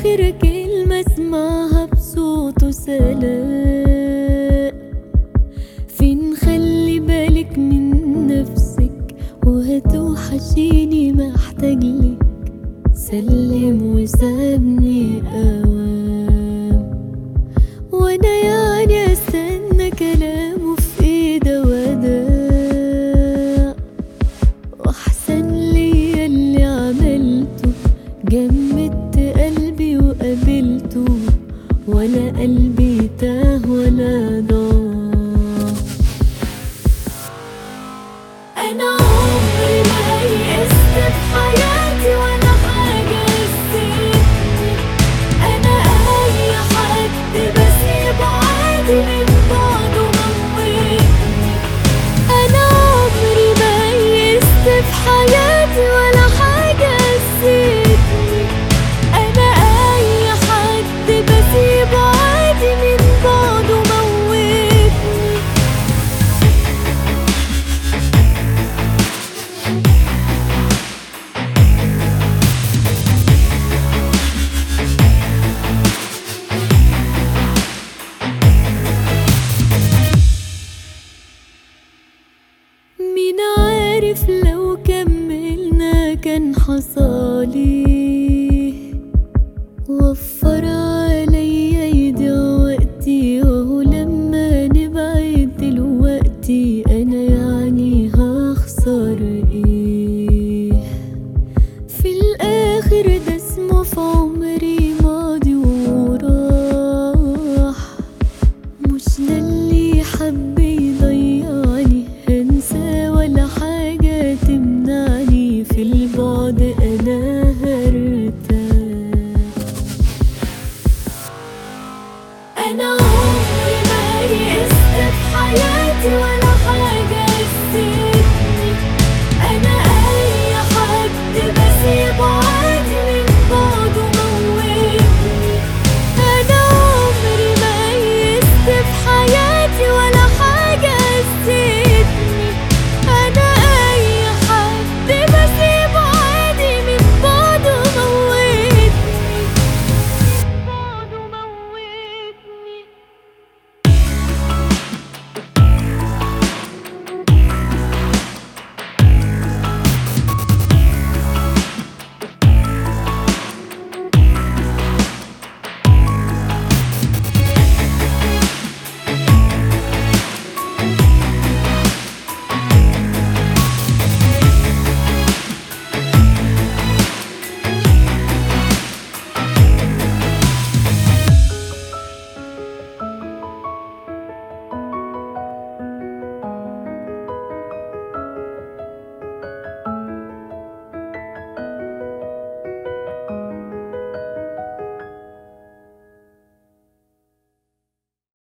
آخر كلمة اسمعها بصوته سلام. فين خلي بالك من نفسك وهتوحشيني محتاجلك. سلم وسابني أوام، وانا يعني استنى كلامه في ايده وداع. واحسن ليا اللي عملته، جمدت قلبي وقابلته ولا قلبي تاه ولا ضاع. انا عمري ما يئست بحياتي ولا حاجة نسيتني. انا اي حد بسيبه عادي من بعده موتني. انا عمري ما يئست بحياتي ولا حاجة نسيتني. انا اي حد بسيبه عادي من بعده موتني. مين عارف لو كملنا كان حصالي. وفر عليا يضيع وقتي، وهو لما نبعد دلوقتي انا يعني هخسر ايه؟ في الاخر ده اسمه في عمري